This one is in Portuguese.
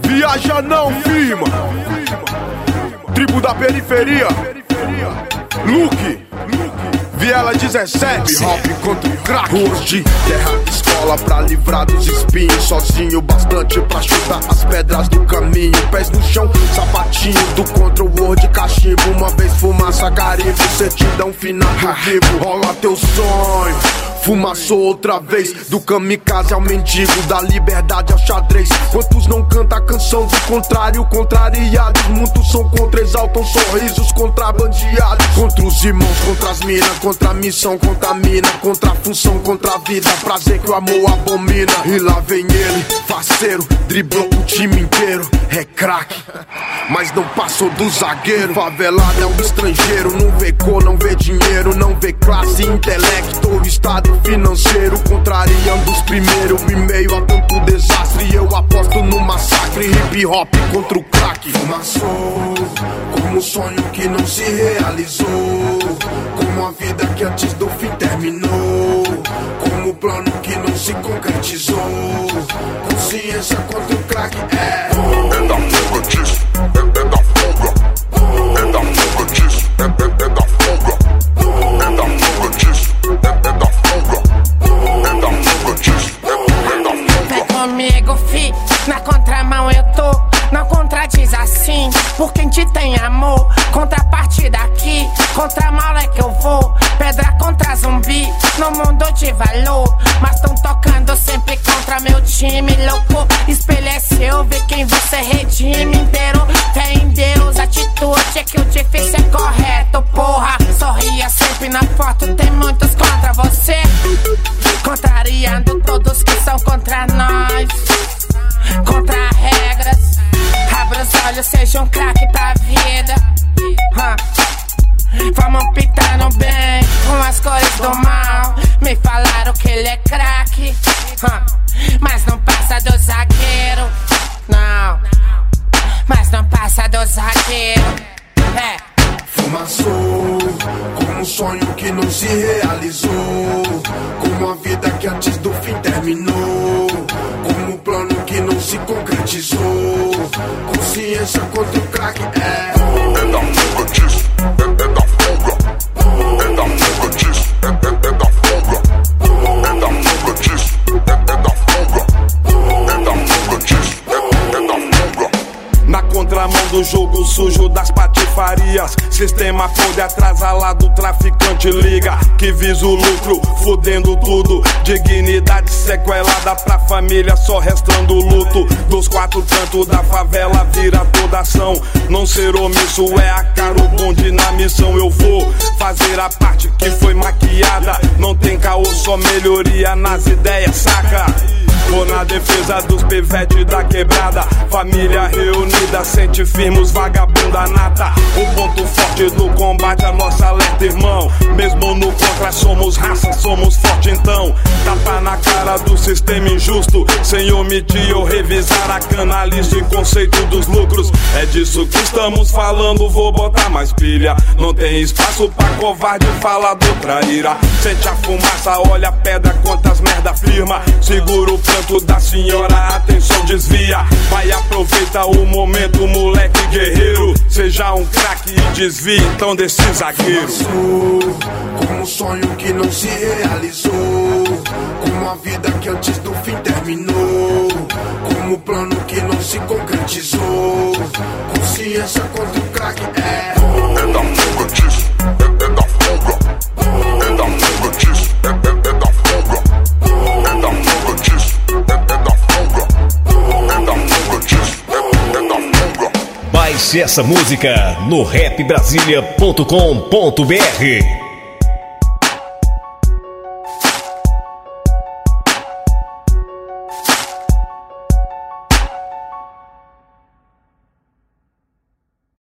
Viaja não, firma. Tribo da periferia. Luke, Viela 17. Hip hop contra o crack. Ruas de terra, escola pra livrar dos espinhos. Sozinho bastante pra chutar as pedras do caminho. Pés no chão, sapatinho do Control Word, cachimbo. Uma vez fumaça, carimbo, certidão final do vivo. Rola teu sonho, fumaçou outra vez. Do kamikaze ao mendigo, da liberdade ao xadrez. Quantos não cantam a canção do contrário? Contrariados, muitos são contra, exaltam sorrisos contrabandeados. Contra os irmãos, contra as minas, contra a missão, contamina. Contra a função, contra a vida, prazer que o amor abomina. E lá vem ele, faceiro, driblou o time inteiro. É craque, mas não passou do zagueiro. Favelado é um estrangeiro, não vê cor, não vê dinheiro, não vê classe, intelecto ou estado financeiro, contrariando os primeiros. Em meio a tanto desastre, eu aposto no massacre. Hip hop contra o crack. Fumaçou como um sonho que não se realizou, como a vida que antes do fim terminou, como um plano que não se concretizou. Consciência contra o crack é da fuga disso, é da fuga, é da fuga disso, é da fuga, é da fuga disso, é da fuga, é da fuga disso, é da fuga. Vem comigo, fi, na contramão eu tô. Não contradiz assim, por quem te tem amor. Contrapartida aqui, contra mal é que eu vou. Pedra contra zumbi, no mundo de valor. Mas tão tocando sempre contra meu time, louco. Espelho é seu, vê quem você redime inteiro. Fé em Deus, atitude é que o difícil é correto, porra. Sorria sempre na foto, tem muitos contra você, contrariando todos que são contra nós, contra regras. Abra os olhos, seja um craque pra vida. Vamos pintando bem com as cores do mal. Me falaram que ele é craque, mas não passa do zagueiro. Não, mas não passa do zagueiro. Fumaçou como um sonho que não se realizou, como a vida que antes do fim terminou, como um plano que não se concretizou. Consciência contra o crack é da fuga disso, é da fuga, é da fuga disso, é da fuga, é da fuga disso, é da fuga, é da fuga disso, é da fuga. Na contramão do jogo sujo das patifarias, sistema podre atrasalado, traficante liga, que visa o lucro, fudendo tudo. Dignidade sequelada pra família, só restando luto. Dos quatro cantos da favela vira toda ação. Não ser omisso é a cara, o bonde na missão. Eu vou fazer a parte que foi maquiada. Não tem caô, só melhoria nas ideias, saca? Vou na defesa dos pivetes da quebrada. Família reunida, sente firme os vagabunda nata. O ponto forte do combate, a nossa alerta, irmão. Mesmo no contra somos raça, somos forte então. Tapa na cara do sistema injusto, sem omitir ou revisar a canalice e conceito dos lucros. É disso que estamos falando, vou botar mais pilha. Não tem espaço pra covarde falar do traíra. Sente a fumaça, olha a pedra, quantas merda firma. Segura o canto da senhora, atenção desvia. Vai aproveita o momento, moleque guerreiro. Seja um craque e desvia então desse zagueiro. Como um sonho que não se realizou, como a vida que antes do fim terminou, como um plano que não se concretizou. Consciência contra o crack é da fuga disso, é da fuga, é da fuga disso, é da fuga, é da fuga disso, é da fuga, é da fuga disso, é da fuga. Baixe essa música no rapbrasilia.com.br.